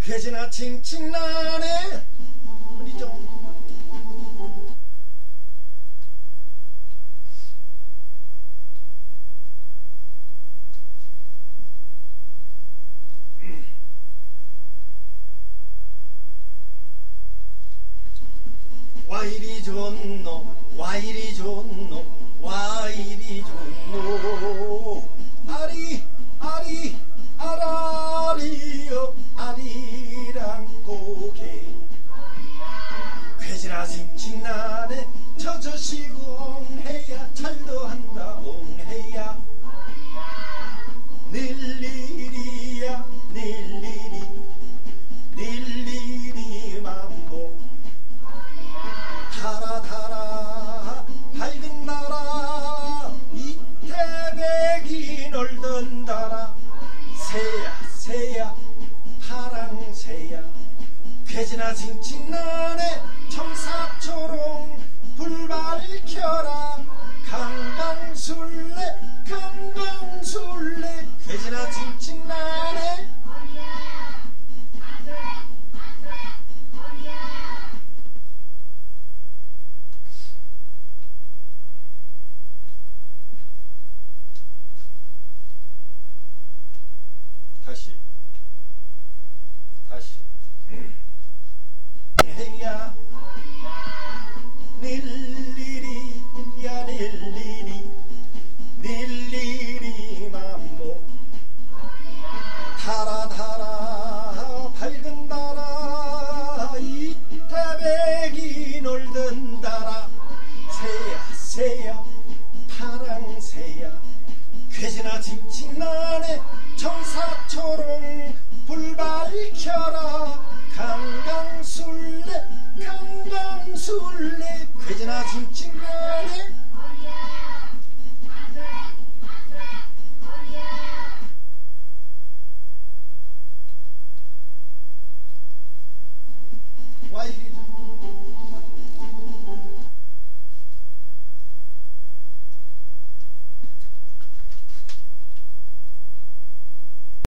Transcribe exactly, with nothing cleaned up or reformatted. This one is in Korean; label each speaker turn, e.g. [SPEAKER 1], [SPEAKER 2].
[SPEAKER 1] 괴지나 칭칭나네. 우리 좀 와이리 좋노 와이리 좋노 와이리 좋노 아리 아리 아라리요 아리랑 고개 괴지나 칭칭나네 저저시고 옹해야 잘도 한다 옹해야 닐리리야 닐리리 닐리리 만보 달아 달아 밝은 나라 이태백이 놀던 달아 새야 새야 파랑새야 괴지나 칭칭나네 청사초롱 불 밝혀라 강강술래 강강술래 괴지나 칭칭나네 다시 다시 해야 닐리리 야 닐리리 닐리리 만보 달아 달아 밝은 달아 이태백이 놀던 달아 새야 새야 파랑새야 괴지나 칭칭나네 청사초롱 불 밝혀라 강강술래 강강술래 괴지나 칭칭나네